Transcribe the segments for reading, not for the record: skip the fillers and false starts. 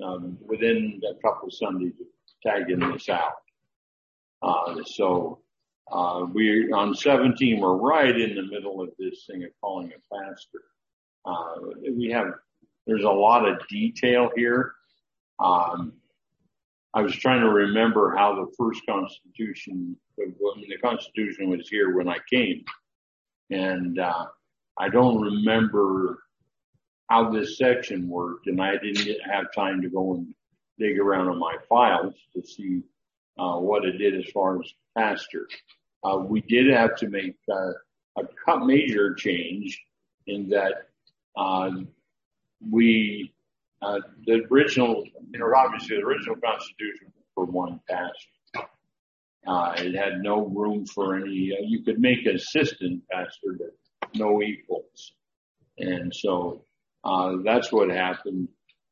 within a couple of Sundays of tagging this out. We on 17, we're right in the middle of this thing of calling a pastor. There's a lot of detail here. I was trying to remember how the first Constitution, the Constitution was here when I came. And I don't remember how this section worked, and I didn't have time to go and dig around in my files to see what it did as far as pastor. We did have to make a major change in that the original, obviously the original Constitution was for one pastor. It had no room for any, you could make an assistant pastor, but no equals. And so, that's what happened,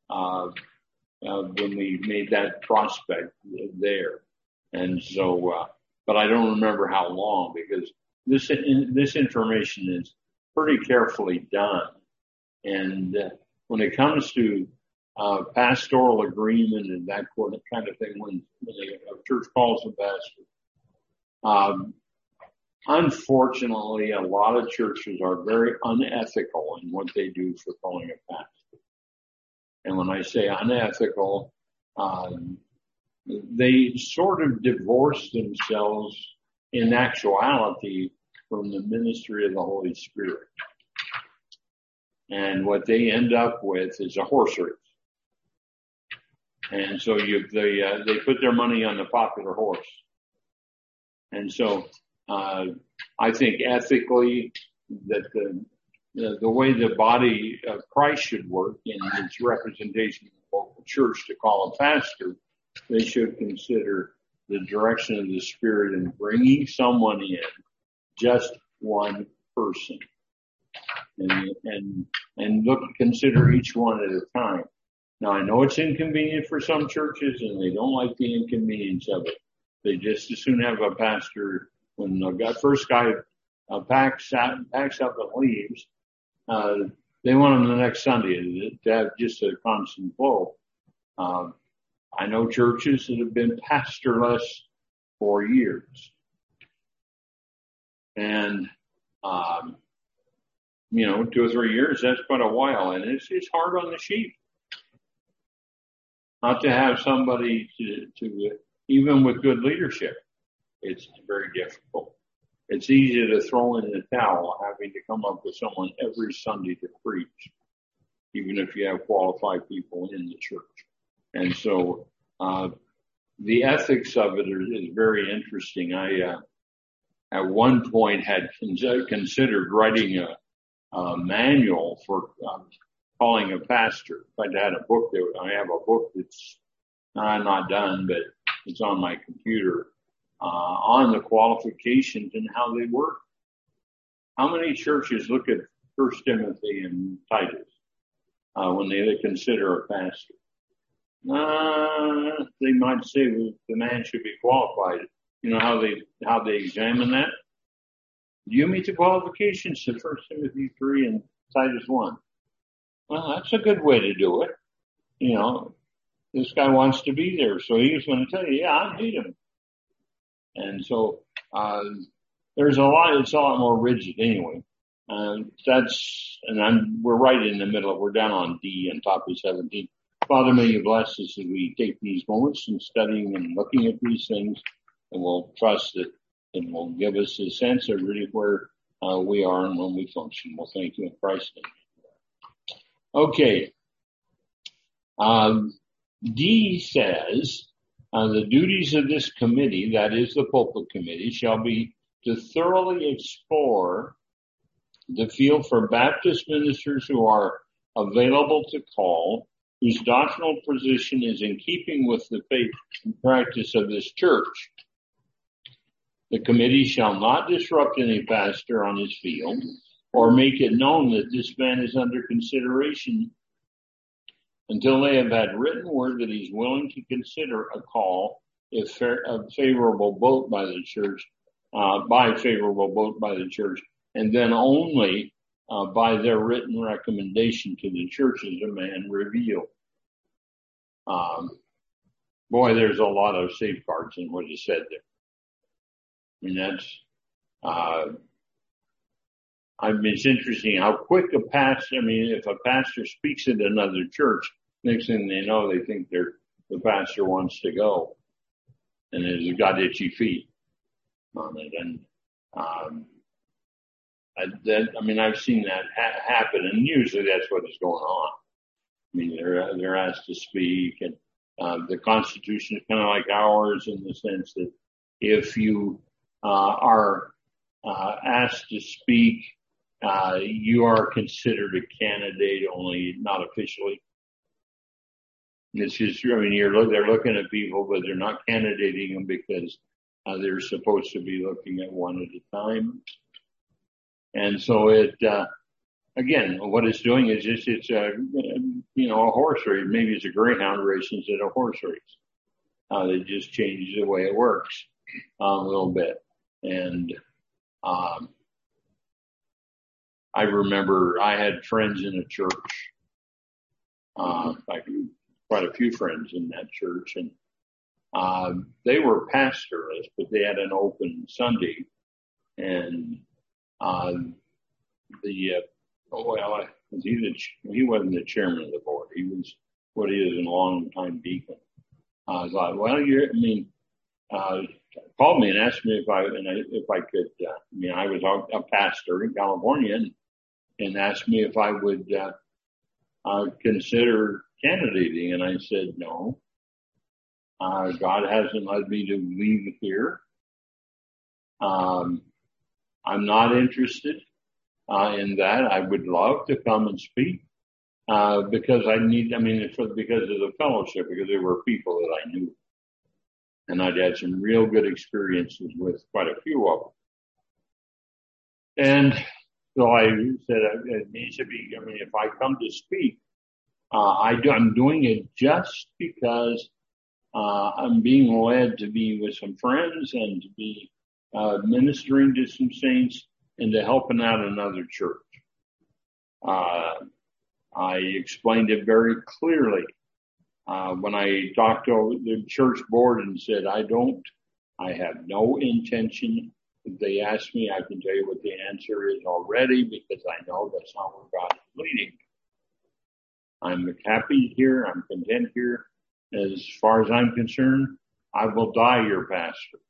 when we made that prospect there. And so, but I don't remember how long, because this information is pretty carefully done. And when it comes to pastoral agreement and that kind of thing, when a church calls a pastor, unfortunately, a lot of churches are very unethical in what they do for calling a pastor. And when I say unethical, they sort of divorce themselves in actuality from the ministry of the Holy Spirit. And what they end up with is a horse race. And so they put their money on the popular horse. And so, I think ethically that the way the body of Christ should work in its representation of the local church to call a pastor, they should consider the direction of the Spirit in bringing someone in, just one person, and consider each one at a time. Now, I know it's inconvenient for some churches, and they don't like the inconvenience of it. They just as soon have a pastor when the first guy packs up and leaves. They want him the next Sunday to have just a constant flow. I know churches that have been pastorless for years. And, 2 or 3 years, that's quite a while. And it's hard on the sheep not to have somebody to even with good leadership. It's very difficult. It's easy to throw in the towel having to come up with someone every Sunday to preach, even if you have qualified people in the church. And so, the ethics of it is very interesting. I, at one point had considered writing a manual for, calling a pastor. In fact, I have a book that's not done, but it's on my computer, on the qualifications and how they work. How many churches look at 1 Timothy and Titus, when they consider a pastor? They might say the man should be qualified. You know how they examine that? Do you meet the qualifications of 1 Timothy 3 and Titus 1? Well, that's a good way to do it. This guy wants to be there, so he's going to tell you, yeah, I need him. And so, it's a lot more rigid anyway. We're right in the middle. We're down on D on top of 17. Father, may you bless us as we take these moments and studying and looking at these things, and we'll trust that it will give us a sense of really where we are and when we function. We'll thank you in Christ's name. Okay. D says, the duties of this committee, that is the pulpit committee, shall be to thoroughly explore the field for Baptist ministers who are available to call, whose doctrinal position is in keeping with the faith and practice of this church. The committee shall not disrupt any pastor on his field or make it known that this man is under consideration until they have had written word that he's willing to consider a call if a favorable vote by the church, and then only by their written recommendation to the church as a man revealed. Boy, there's a lot of safeguards in what is said there. I mean, it's interesting how quick if a pastor speaks at another church, next thing they know, they think the pastor wants to go and has got itchy feet on it. And, I've seen that happen, and usually that's what is going on. I mean, they're asked to speak, and the Constitution is kind of like ours in the sense that if you are asked to speak, you are considered a candidate, only not officially. It's just, they're looking at people, but they're not candidating them because they're supposed to be looking at one at a time. And so again, what it's doing is it's a horse race. Maybe it's a greyhound race instead of a horse race. They just change the way it works a little bit. And I remember I had friends in a church, quite a few friends in that church, and they were pastorless, but they had an open Sunday, and he wasn't the chairman of the board. He was what he is a long time deacon. I thought, called me and asked me if I could. I was a pastor in California, and asked me if I would consider candidating, and I said no. God hasn't led me to leave here. I'm not interested in that. I would love to come and speak because because of the fellowship, because there were people that I knew, and I'd had some real good experiences with quite a few of them. And so I said it needs to be. If I come to speak, I'm doing it just because I'm being led to be with some friends and to be ministering to some saints and to helping out another church. I explained it very clearly when I talked to the church board and said, I have no intention. If they ask me, I can tell you what the answer is already because I know that's not where God is leading. I'm happy here. I'm content here. As far as I'm concerned, I will die your pastor.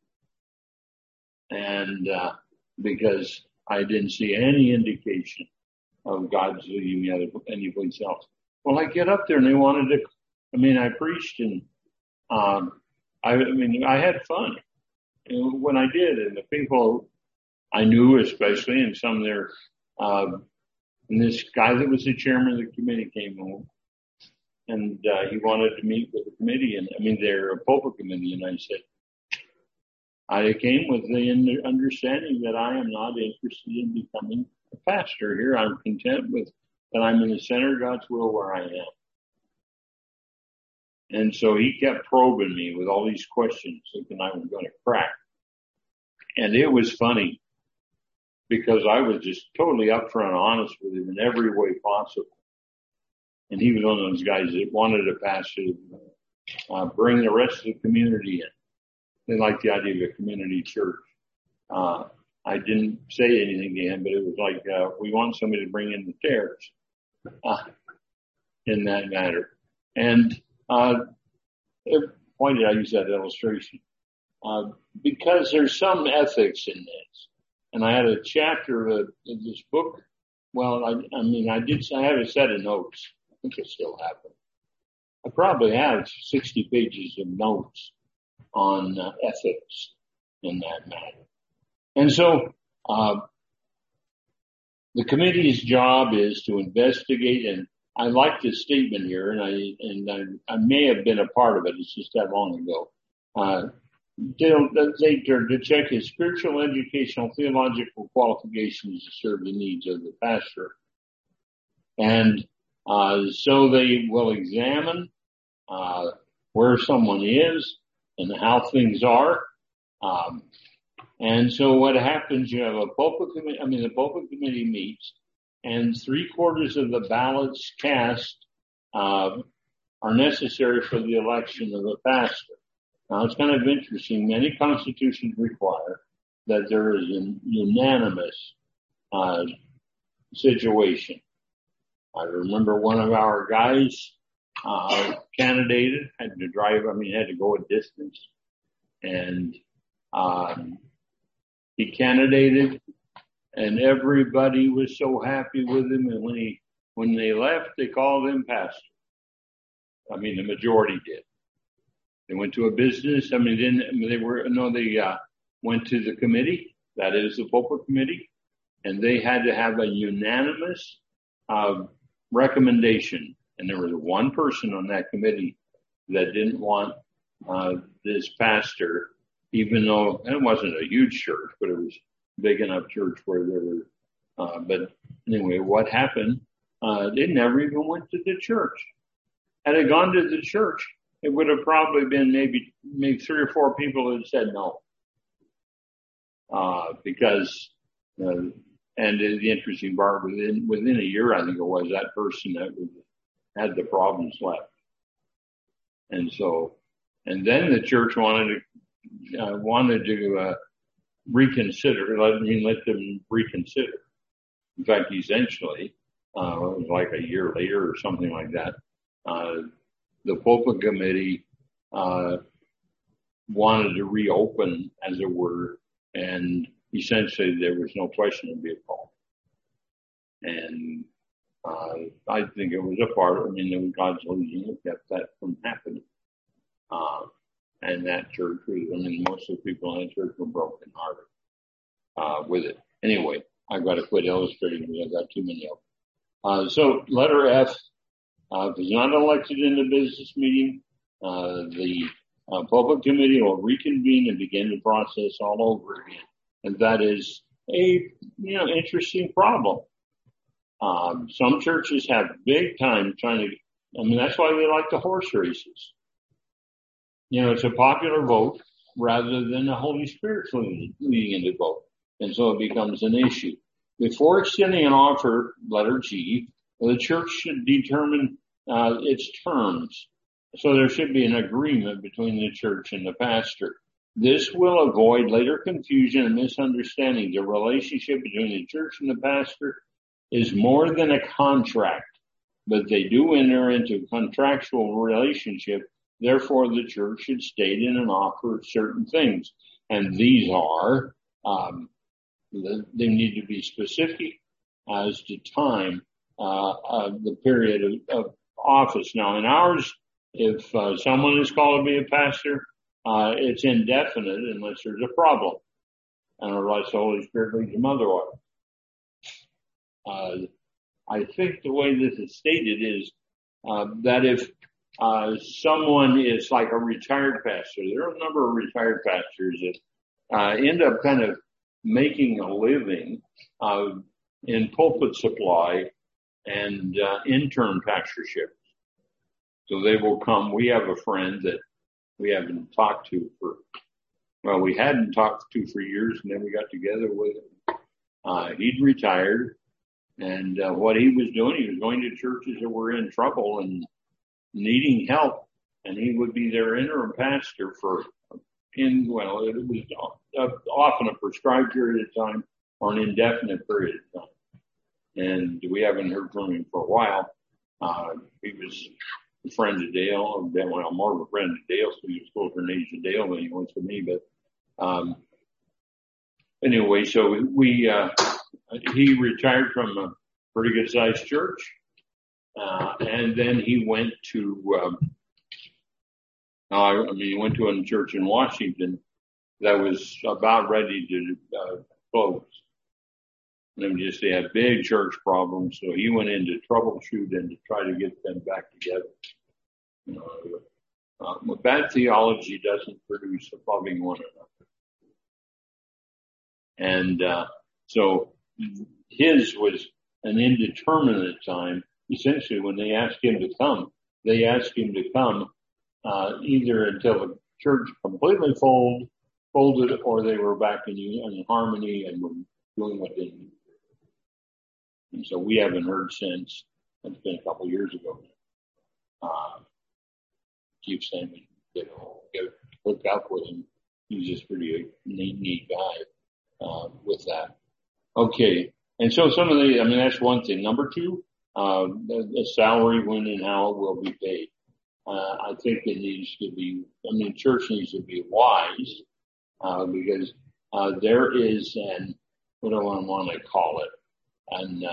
And because I didn't see any indication of God's leading me anyplace else. Well, I get up there and they wanted to, I preached and I had fun when I did. And the people I knew especially, and some there, and this guy that was the chairman of the committee came home. And he wanted to meet with the committee, they're a pulpit committee, and I said, I came with the understanding that I am not interested in becoming a pastor here. I'm content with that I'm in the center of God's will where I am. And so he kept probing me with all these questions thinking I was going to crack. And it was funny because I was just totally upfront and honest with him in every way possible. And he was one of those guys that wanted a pastor to bring the rest of the community in. They liked the idea of a community church. I didn't say anything to him, but it was like, we want somebody to bring in the chairs in that matter. And why did I use that illustration? Because there's some ethics in this. And I had a chapter of this book. Well, I have a set of notes. I think I still have them. I probably have 60 pages of notes on ethics in that matter. And so, the committee's job is to investigate, and I like this statement here, and I may have been a part of it. It's just that long ago. To check his spiritual, educational, theological qualifications to serve the needs of the pastor. And so they will examine where someone is and how things are. And so what happens, you have a pulpit committee, the pulpit committee meets, and 3/4 of the ballots cast are necessary for the election of a pastor. Now, it's kind of interesting. Many constitutions require that there is a unanimous situation. I remember one of our guys candidated, had to go a distance, and he candidated, and everybody was so happy with him. And when they left, they called him pastor. I mean, the majority did. They went to a business. I mean, they went to the committee, that is the pulpit committee, and they had to have a unanimous recommendation. And there was one person on that committee that didn't want this pastor, even though it wasn't a huge church, but it was a big enough church where there were. But anyway, what happened? They never even went to the church. Had it gone to the church, it would have probably been maybe 3 or 4 people that said no. Because, and the interesting part, within a year, I think it was, that person that had the problems left. And then the church wanted to reconsider, let them reconsider. In fact, essentially, it was like a year later or something like that. The pulpit committee wanted to reopen, as it were, and essentially there was no question to be called. And I think it was a part of, it was God's leading that kept that from happening. And that church was, most of the people in that church were brokenhearted with it. Anyway, I've got to quit illustrating because I've got too many of them. So letter F. If he's not elected in the business meeting, the pulpit committee will reconvene and begin the process all over again. And that is a, interesting problem. Some churches have big time trying to, that's why they like the horse races. It's a popular vote rather than the Holy Spirit leading in the vote. And so it becomes an issue. Before extending an offer, letter G, the church should determine its terms. So there should be an agreement between the church and the pastor. This will avoid later confusion and misunderstanding. The relationship between the church and the pastor is more than a contract, but they do enter into a contractual relationship. Therefore, the church should state in an offer certain things. And these are, they need to be specific as to time, the period of office. Now, in ours, if someone is called to be a pastor, it's indefinite unless there's a problem, and unless the Holy Spirit leads them otherwise. I think the way this is stated is that if someone is like a retired pastor, there are a number of retired pastors that end up kind of making a living in pulpit supply and intern pastorships. So they will come. We have a friend that we haven't talked to we hadn't talked to for years, and then we got together with him. He'd retired, and what he was doing, he was going to churches that were in trouble and needing help, and he would be their interim pastor it was often a prescribed period of time or an indefinite period of time. And we haven't heard from him for a while. He was a friend of Dale, more of a friend of Dale, so he was closer in age to Dale than he was to me. But anyway, so he retired from a pretty good sized church, and then he went to he went to a church in Washington that was about ready to close. And they had big church problems, so he went in to troubleshoot and to try to get them back together. Bad theology doesn't produce loving one another. And so his was an indeterminate time. Essentially, when they asked him to come, either until the church completely folded, or they were back in harmony and were doing what they needed. And so we haven't heard since. It's been a couple years ago. keep saying, hook up with him. He's just pretty neat guy, with that. Okay. And so that's one thing. Number two, the salary, when and how it will be paid. I think it needs to be, church needs to be wise, because, there is what do I want to call it?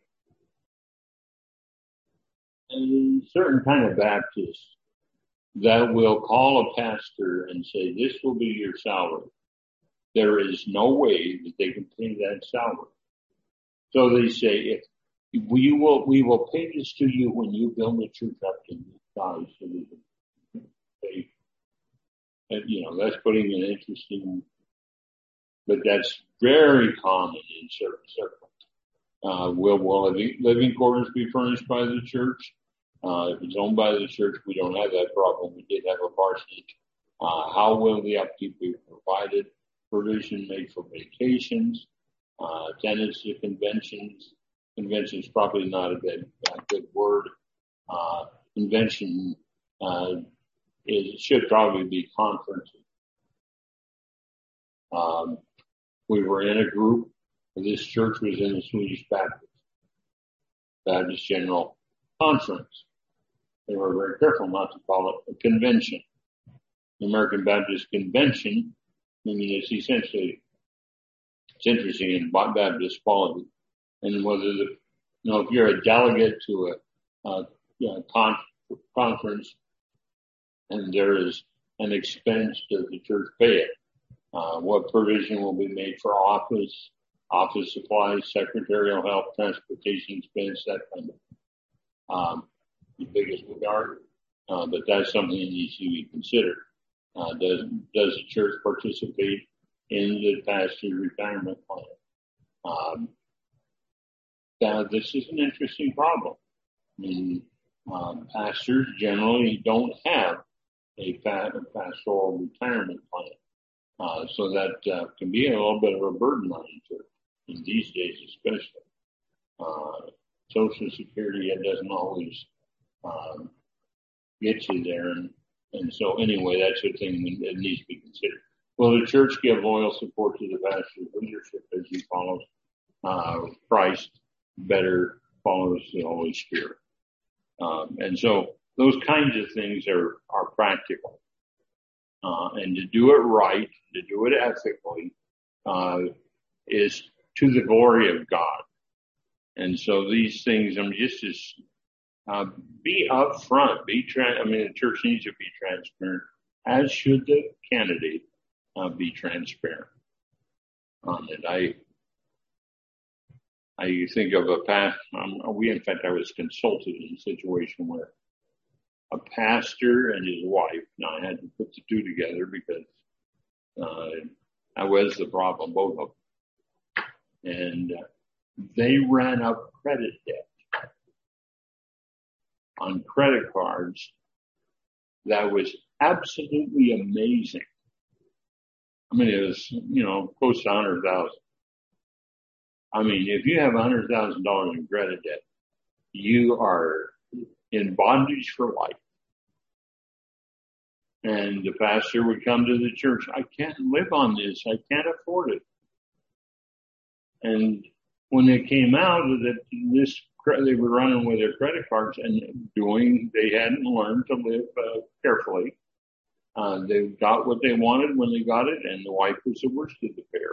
A certain kind of Baptist that will call a pastor and say, this will be your salary. There is no way that they can pay that salary. So they say, we will pay this to you when you build the church up to the size so we can pay. And, that's putting an interesting, but that's very common in certain circles. Will living quarters be furnished by the church? If it's owned by the church, we don't have that problem. We did have a parsonage. How will the upkeep be provided? Provision made for vacations, attendance to conventions. Convention is probably not a good word. Convention, it should probably be conferences. We were in a group. This church was in the Swedish Baptist General Conference. They were very careful not to call it a convention. The American Baptist Convention, it's essentially, it's interesting in Baptist quality. And whether if you're a delegate to a conference and there is an expense, does the church pay it? What provision will be made for office supplies, secretarial help, transportation expense, that kind of the biggest regard. But that's something that needs to be considered. Does the church participate in the pastor's retirement plan? Now, this is an interesting problem. Pastors generally don't have a pastoral retirement plan. So that can be a little bit of a burden on the church, in these days especially. Social Security, it doesn't always get you there. And so anyway, that's a thing that needs to be considered. Will the church give loyal support to the pastor's leadership as he follows Christ, better follows the Holy Spirit? And so those kinds of things are practical. And to do it right, to do it ethically, is to the glory of God. And so these things, be upfront, the church needs to be transparent, as should the candidate be transparent on it. I think of a past, I was consulted in a situation where a pastor and his wife, now I had to put the two together because I was the problem, both of them. And they ran up credit debt on credit cards that was absolutely amazing. It was, close to $100,000. If you have $100,000 in credit debt, you are in bondage for life. And the pastor would come to the church, I can't live on this. I can't afford it. And when it came out that they were running with their credit cards and they hadn't learned to live carefully. They got what they wanted when they got it, and the wife was the worst of the pair.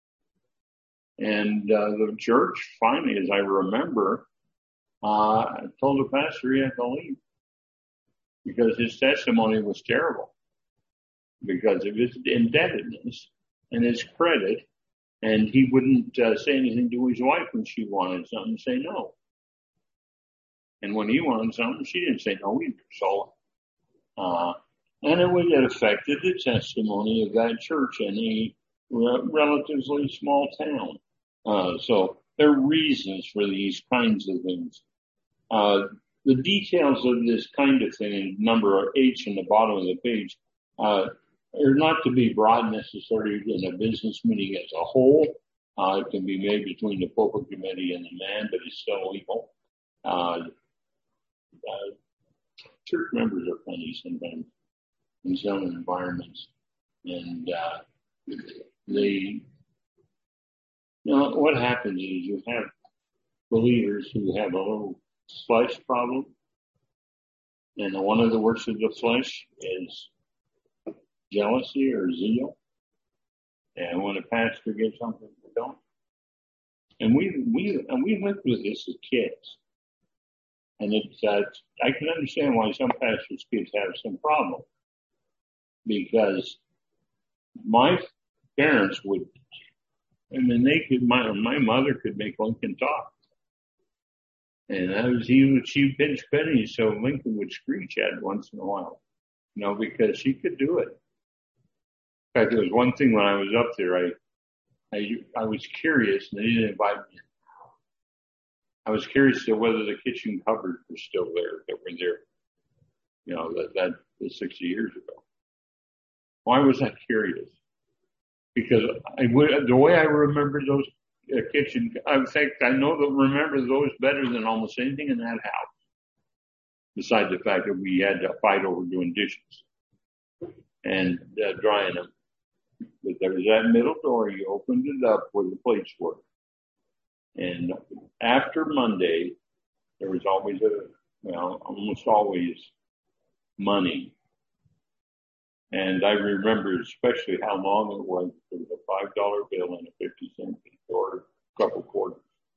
And the church, finally, as I remember, told the pastor he had to leave because his testimony was terrible because of his indebtedness and his credit. And he wouldn't say anything to his wife when she wanted something, say no. And when he wanted something, she didn't say no either. So, and it affected the testimony of that church in a relatively small town. So there are reasons for these kinds of things. The details of this kind of thing in number H in the bottom of the page, are not to be brought necessarily in a business meeting as a whole. It can be made between the pulpit committee and the man, but it's still legal. church members are funny sometimes in some environments. And, what happens is you have believers who have a little flesh problem. And one of the works of the flesh is jealousy or zeal. And when a pastor gets something, we don't. And we went through this as kids. And I can understand why some pastors' kids have some problem. Because my parents would, my mother could make Lincoln talk. And she pinched pennies so Lincoln would screech at it once in a while. Because she could do it. In fact, there was one thing when I was up there, I was curious, and they didn't invite me. I was curious to whether the kitchen cupboards were still there, that were there, that was 60 years ago. Why was I curious? Because the way I remember those kitchen, in fact, I remember those better than almost anything in that house. Besides the fact that we had to fight over doing dishes and drying them. But there was that middle door, you opened it up where the plates were. And after Monday, there was always almost always money. And I remember especially how long it was. There was a $5 bill and a 50-cent or a couple quarters.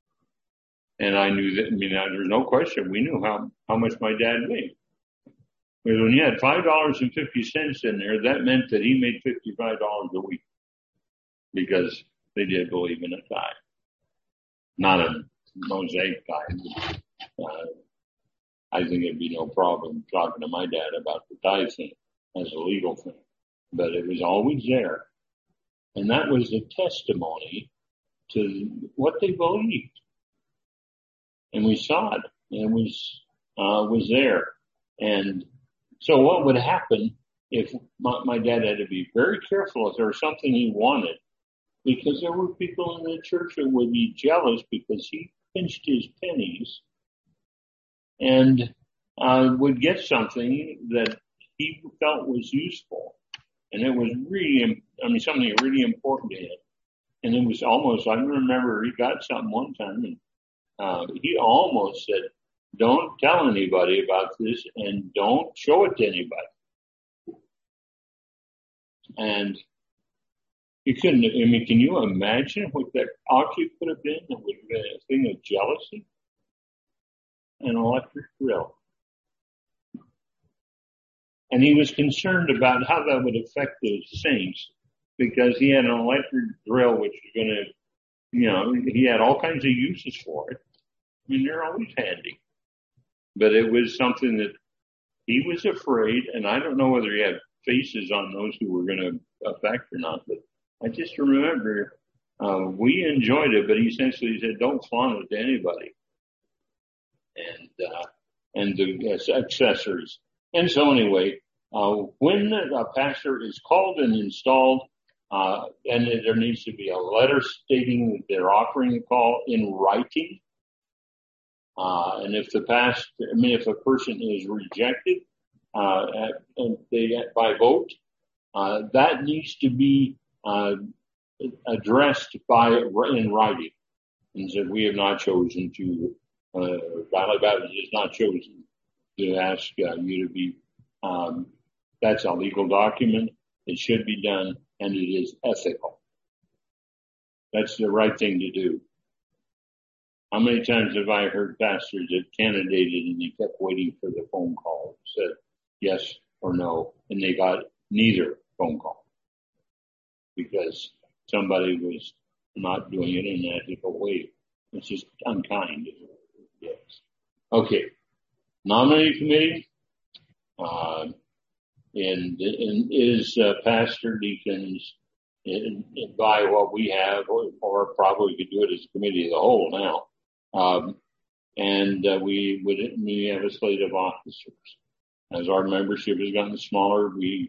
And I knew that, there's no question. We knew how much my dad made. Because when you had $5.50 in there, that meant that he made $55 a week. Because they did believe in a tithe. Not a Mosaic tithe. I think it'd be no problem talking to my dad about the tithe thing as a legal thing. But it was always there. And that was a testimony to what they believed. And we saw it. And it was there. And so what would happen if my dad had to be very careful if there was something he wanted, because there were people in the church that would be jealous because he pinched his pennies and would get something that he felt was useful. And it was really, something really important to him. And it was almost, I remember he got something one time and he almost said, "Don't tell anybody about this and don't show it to anybody." And you couldn't, can you imagine what that object could have been? It would have been a thing of jealousy. An electric drill. And he was concerned about how that would affect the saints, because he had an electric drill which was going to, he had all kinds of uses for it. They're always handy. But it was something that he was afraid, and I don't know whether he had faces on those who were going to affect or not, but I just remember we enjoyed it, but he essentially said, "Don't flaunt it to anybody." And the accessories. And so anyway, when a pastor is called and installed, and there needs to be a letter stating that they're offering the call in writing. And if if a person is rejected, by vote, that needs to be addressed in writing. And said, "We have not chosen to, Valley Baptist has not chosen to ask you to be." That's a legal document. It should be done, and it is ethical. That's the right thing to do. How many times have I heard pastors that candidated and they kept waiting for the phone call, said yes or no, and they got neither phone call because somebody was not doing it in an ethical way. It's just unkind. Yes. Okay. Nominating committee, and is pastor, deacons, by what we have, or probably could do it as a committee of the whole now. We have a slate of officers. As our membership has gotten smaller, we,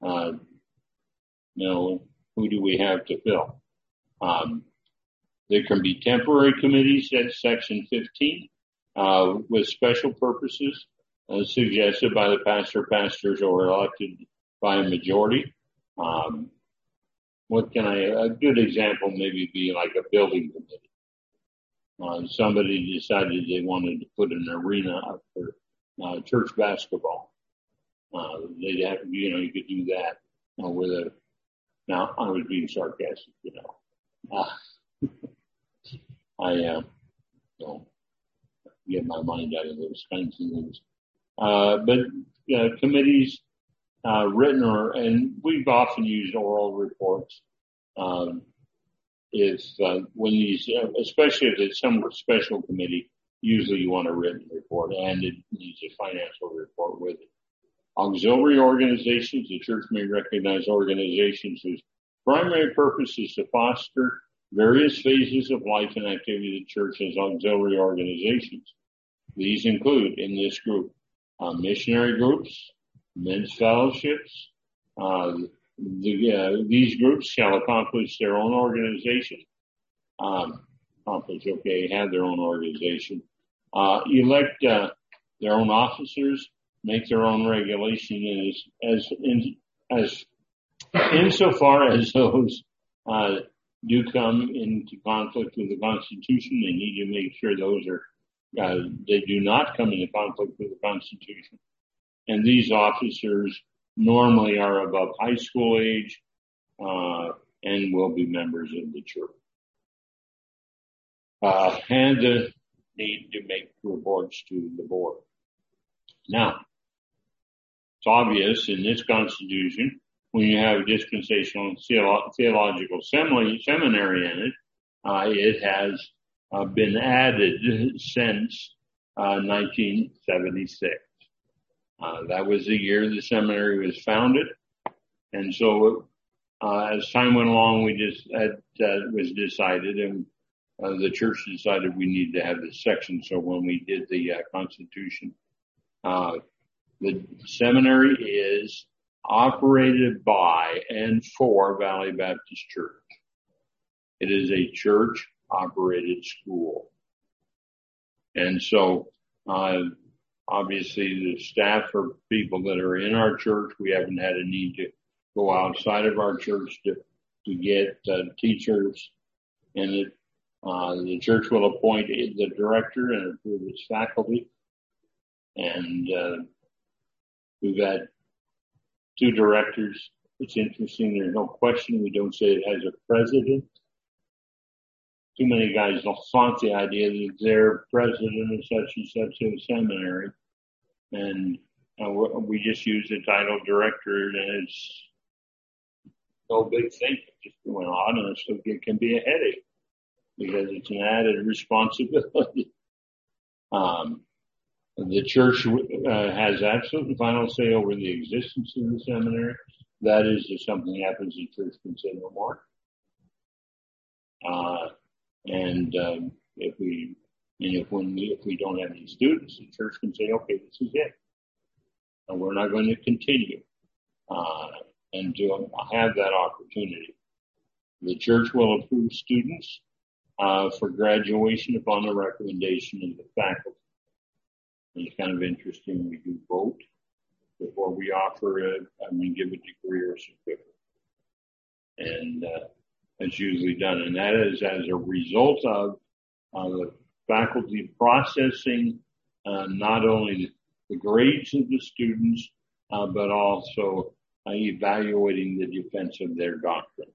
who do we have to fill? There can be temporary committees, that's section 15, with special purposes. suggested by the pastor. Pastors are elected by a majority. A good example maybe be like a building committee. Somebody decided they wanted to put an arena up for church basketball. They'd have, you could do that now I was being sarcastic, I don't get my mind out of those kinds of things. But committees, written and we've often used oral reports. When these, especially if it's some special committee, usually you want a written report and it needs a financial report with it. Auxiliary organizations, the church may recognize organizations whose primary purpose is to foster various phases of life and activity of the church as auxiliary organizations. These include, in this group, missionary groups, men's fellowships. These groups shall accomplish their own organization. Have their own organization. Elect their own officers, make their own regulation insofar as those do come into conflict with the Constitution. They need to make sure those they do not come into conflict with the Constitution. And these officers normally are above high school age and will be members of the church. And the need to make reports to the board. Now, it's obvious in this Constitution, when you have dispensational theological seminary in it, it has been added since 1976. That was the year the seminary was founded. And so, as time went along, was decided, and the church decided we need to have this section. So when we did the Constitution, the seminary is operated by and for Valley Baptist Church. It is a church operated school. And so, obviously the staff are people that are in our church. We haven't had a need to go outside of our church to get teachers. And the church will appoint the director and approve its faculty. And we've had 2 directors. It's interesting. There's no question. We don't say it has a president. Too many guys don't flaunt the idea that they're president of such and such a seminary. And we just use the title director, and it's no big thing. It just went on, and it can be a headache because it's an added responsibility. The church has absolute and final say over the existence of the seminary. That is, if something happens, the church can say no more. If we don't have any students, the church can say, okay, this is it. And we're not going to continue, and to have that opportunity. The church will approve students, for graduation upon the recommendation of the faculty. And it's kind of interesting. We do vote before we offer give a degree or a certificate. And, that's usually done. And that is as a result of the faculty processing not only the grades of the students, but also evaluating the defense of their doctrine.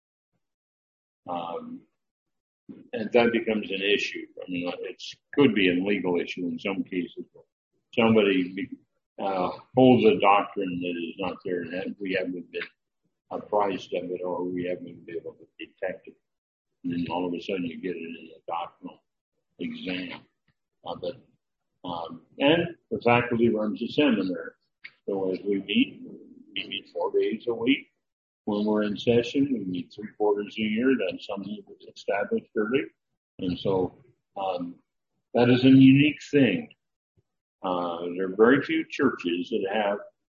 And that becomes an issue. It could be a legal issue in some cases. Somebody holds a doctrine that is not there, and we haven't been apprised of it, or we haven't been able to detect it. And then all of a sudden you get it in a doctrinal exam. And the faculty runs a seminary. So as we meet 4 days a week. When we're in session, we meet 3 quarters a year. That's something that was established early. And so, that is a unique thing. There are very few churches that have,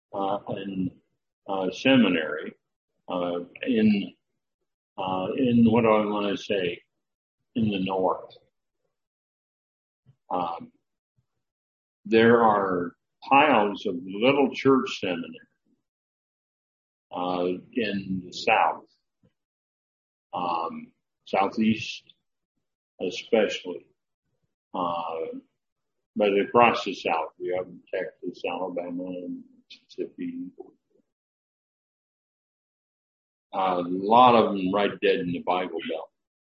a seminary, in what do I want to say, in the north. There are piles of little church seminaries in the South, Southeast especially, but across the South. We have Texas, Alabama, and Mississippi. A lot of them right dead in the Bible Belt.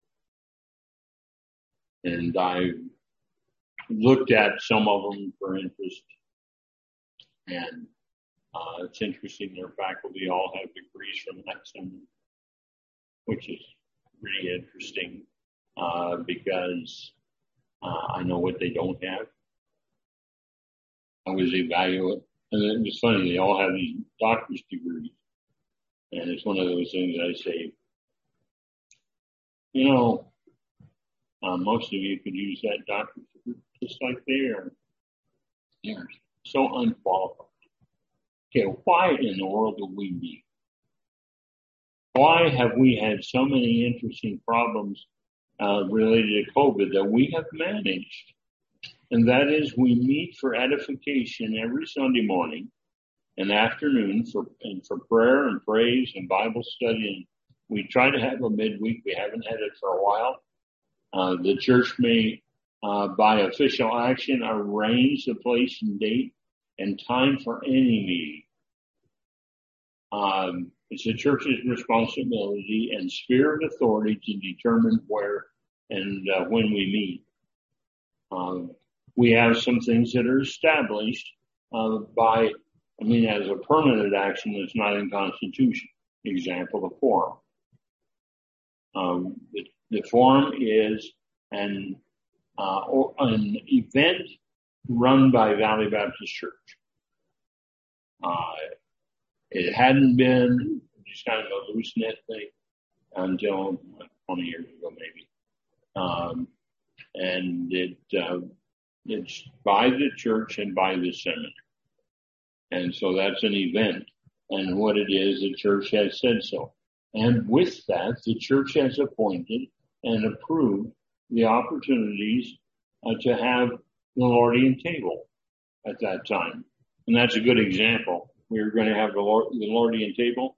And I looked at some of them for interest, and it's interesting their faculty all have degrees from that seminary, which is really interesting because I know what they don't have. I was evaluated, and it's funny, they all have these doctor's degrees. And it's one of those things I say, most of you could use that doctor's degree just like they are. They're so unqualified. Okay, why in the world do we meet? Why have we had so many interesting problems related to COVID that we have managed? And that is, we meet for edification every Sunday morning and afternoon for prayer and praise and Bible study. And we try to have a midweek. We haven't had it for a while. The church may, by official action, arrange the place and date and time for any meeting. It's the church's responsibility and sphere of authority to determine where and when we meet. We have some things that are established as a permanent action that's not in Constitution. Example, the forum. The forum is an event run by Valley Baptist Church. It hadn't been just kind of a loose net thing until 20 years ago, maybe. And it's by the church and by the seminary. And so that's an event. And what it is, the church has said so. And with that, the church has appointed and approved the opportunities to have the Lordian table at that time. And that's a good example. We were going to have the Lordian table.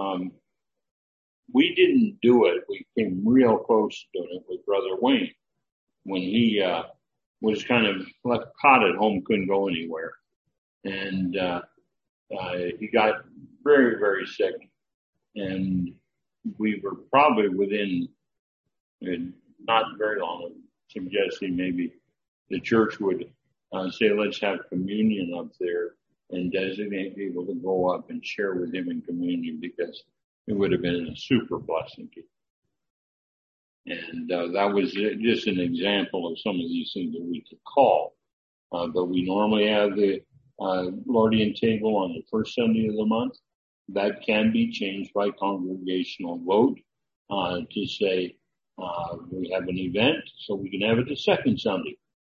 We didn't do it. We came real close to doing it with Brother Wayne when he was kind of left caught at home, couldn't go anywhere. And he got very, very sick. And we were probably within not very long of suggesting maybe the church would say, let's have communion up there and designate people to go up and share with him in communion, because it would have been a super blessing to him. And that was just an example of some of these things that we could call. But we normally have the Lordian table on the first Sunday of the month. That can be changed by congregational vote to say we have an event, so we can have it the second Sunday.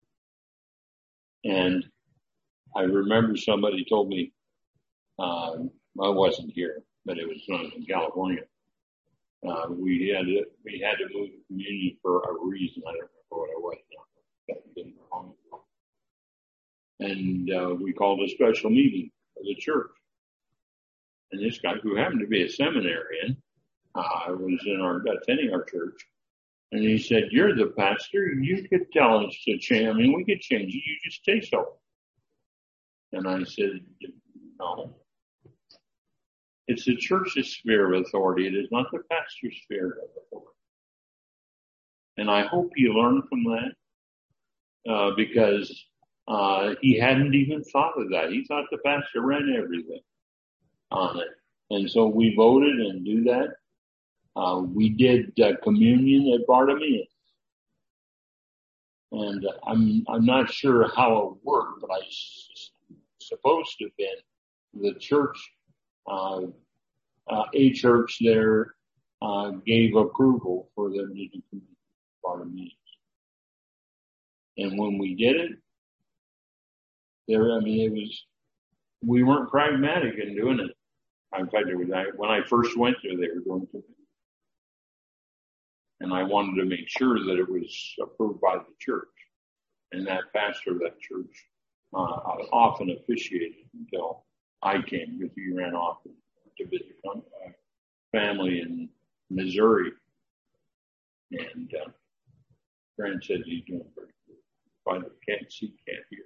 And I remember somebody told me, I wasn't here, but it was in California. We had to move the communion for a reason. I don't remember what it was now. That been long ago. And we called a special meeting of the church. And this guy, who happened to be a seminarian, was attending our church. And he said, "You're the pastor. You could tell us to change. I mean, we could change it. You just say so." And I said, "No. It's the church's sphere of authority. It is not the pastor's sphere of authority." And I hope you learn from that, because he hadn't even thought of that. He thought the pastor ran everything on it. And so we voted and do that. We did communion at Bartimaeus. And I'm not sure how it worked, but it's supposed to have been the church, a church there gave approval for them to do communion at Bartimaeus. And when we did it, we weren't pragmatic in doing it. In fact, when I first went there, they were doing it. And I wanted to make sure that it was approved by the church. And that pastor of that church often officiated until I came, because he ran off to visit family in Missouri. And Grant says he's doing pretty good. But can't see, can't hear.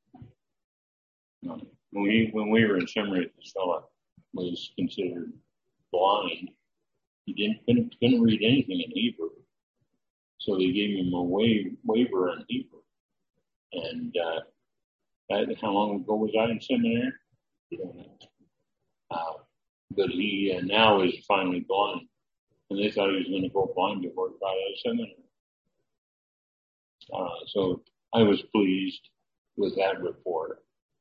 When we were in seminary, this fella was considered blind. He couldn't read anything in Hebrew, so they gave him a waiver in Hebrew. And how long ago was I in seminary? But he now is finally blind, and they thought he was going to go blind before he got out of seminary. So I was pleased with that report.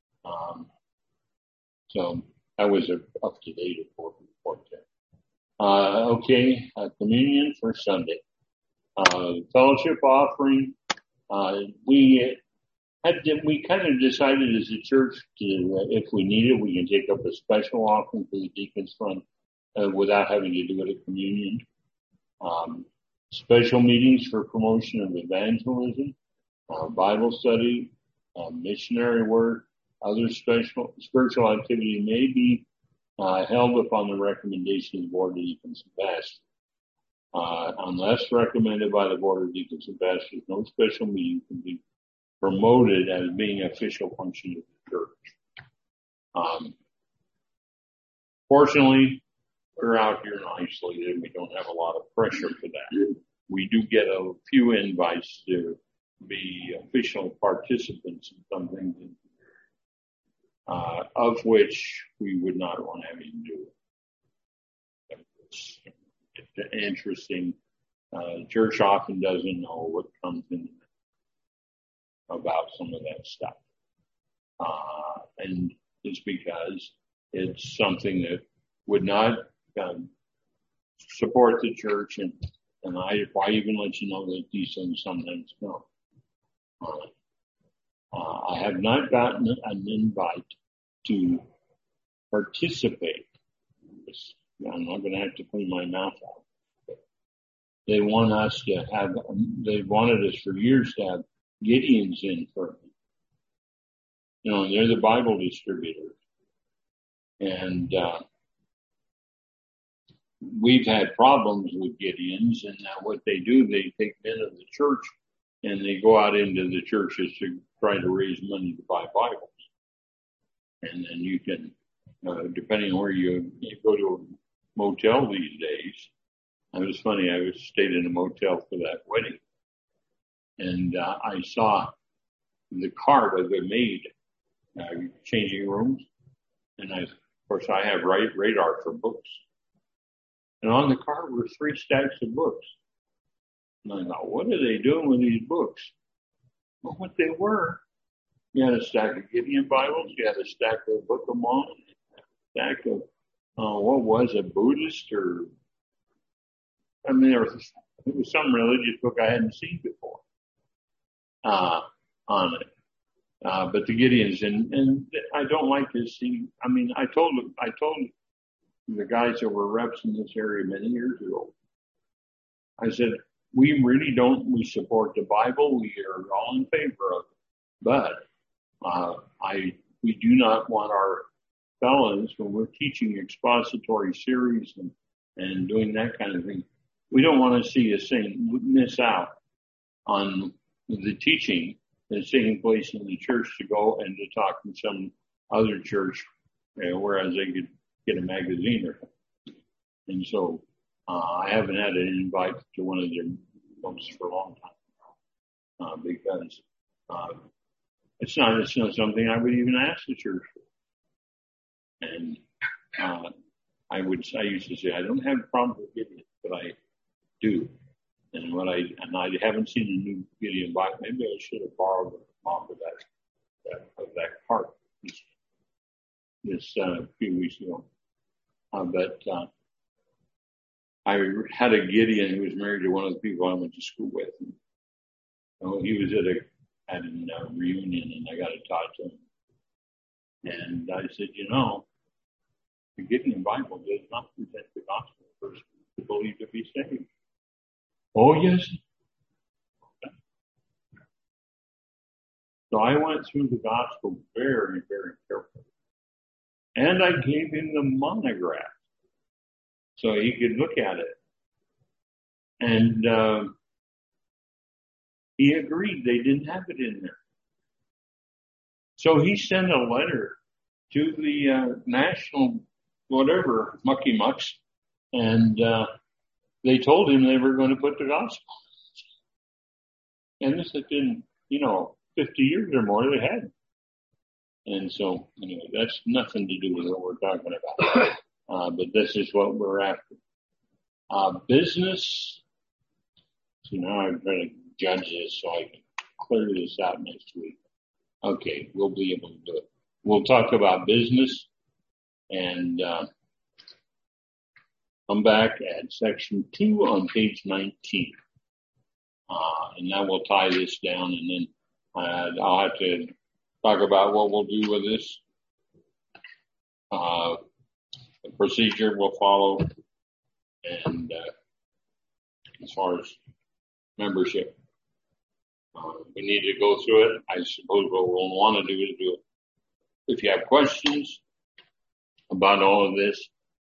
So that was an up-to-date report there. Okay, communion for Sunday. Fellowship offering. We kind of decided as a church to, if we need it, we can take up a special offering for the deacons fund without having to do it at communion. Special meetings for promotion of evangelism, Bible study, missionary work, other spiritual activity may be held upon the recommendation of the Board of Deacons and Pastors. Unless recommended by the Board of Deacons and Pastors, no special meeting can be promoted as being an official function of the church. Fortunately, we're out here and isolated, and we don't have a lot of pressure for that. We do get a few invites to be official participants in some things, of which we would not want anything to do with. It's interesting. Church often doesn't know what comes in about some of that stuff. And it's because it's something that would not support the church, and why even let you know that these things sometimes come. I have not gotten an invite to participate in this. I'm not going to have to clean my mouth out. They want us to have, they've wanted us for years to have Gideons in for me. And they're the Bible distributors. And we've had problems with Gideons, and what they do, they take men of the church and they go out into the churches to try to raise money to buy Bibles. And then you can, depending on where you go to a motel these days. It was funny, I stayed in a motel for that wedding, and I saw the cart of the maid changing rooms, and of course I have radar for books. And on the cart were 3 stacks of books. And I thought, what are they doing with these books? Well, what they were, you had a stack of Gideon Bibles, you had a stack of the Book of Mormon, a stack of, what was it, Buddhist or, it was some religious book I hadn't seen before, on it. But the Gideons, and I don't like to see, I told the guys that were reps in this area many years ago, I said, we support the Bible. We are all in favor of it. But, we do not want our fellows, when we're teaching expository series and doing that kind of thing, we don't want to see a miss out on the teaching that's taking place in the church to go and to talk in some other church, whereas they could get a magazine or something. And so, I haven't had an invite to one of their folks for a long time, because, it's not something I would even ask the church for. And, I used to say, I don't have a problem with Gideon, but I do. And I haven't seen a new Gideon Bible. Maybe I should have borrowed it off of that cart this few weeks ago. But I had a Gideon who was married to one of the people I went to school with. And, he was at a reunion, and I got to talk to him. And I said, the Gideon Bible does not present the gospel first to believe to be saved. Oh, yes. So I went through the gospel very, very carefully. And I gave him the monograph so he could look at it. And he agreed they didn't have it in there. So he sent a letter to the national whatever mucky mucks, and they told him they were going to put the gospel. And this had been, 50 years or more they had. And so, anyway, that's nothing to do with what we're talking about. But this is what we're after. Business. So now I'm trying to judge this so I can clear this out next week. Okay, we'll be able to do it. We'll talk about business and come back at section 2 on page 19. And that will tie this down, and then I'll have to talk about what we'll do with this. The procedure we'll follow, and as far as membership, we need to go through it. I suppose what we'll want to do is do it. If you have questions about all of this,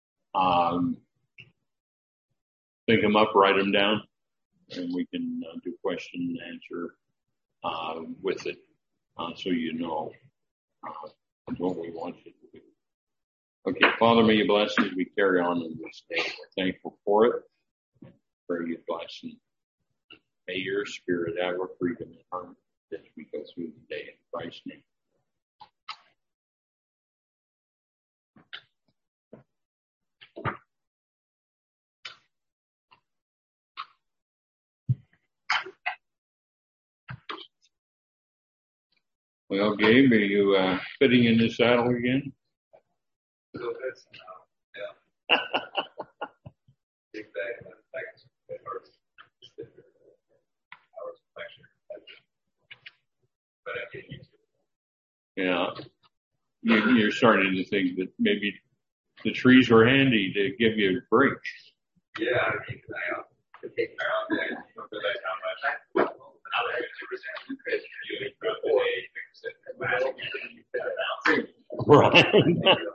think them up, write them down, and we can do question and answer with it, so you know what we want you to do. Okay, Father, may you bless as we carry on in this day. We're thankful for it. Pray you bless, and may your spirit have a freedom in heart as we go through the day in Christ's name. Well, Gabe, are you fitting in the saddle again? A little bit. Yeah. Big bag, it hurts. Hours of lecture. But I get used to it. Yeah. You're starting to think that maybe the trees were handy to give you a break. Yeah, I mean, I take around there. You don't realize how much. Right.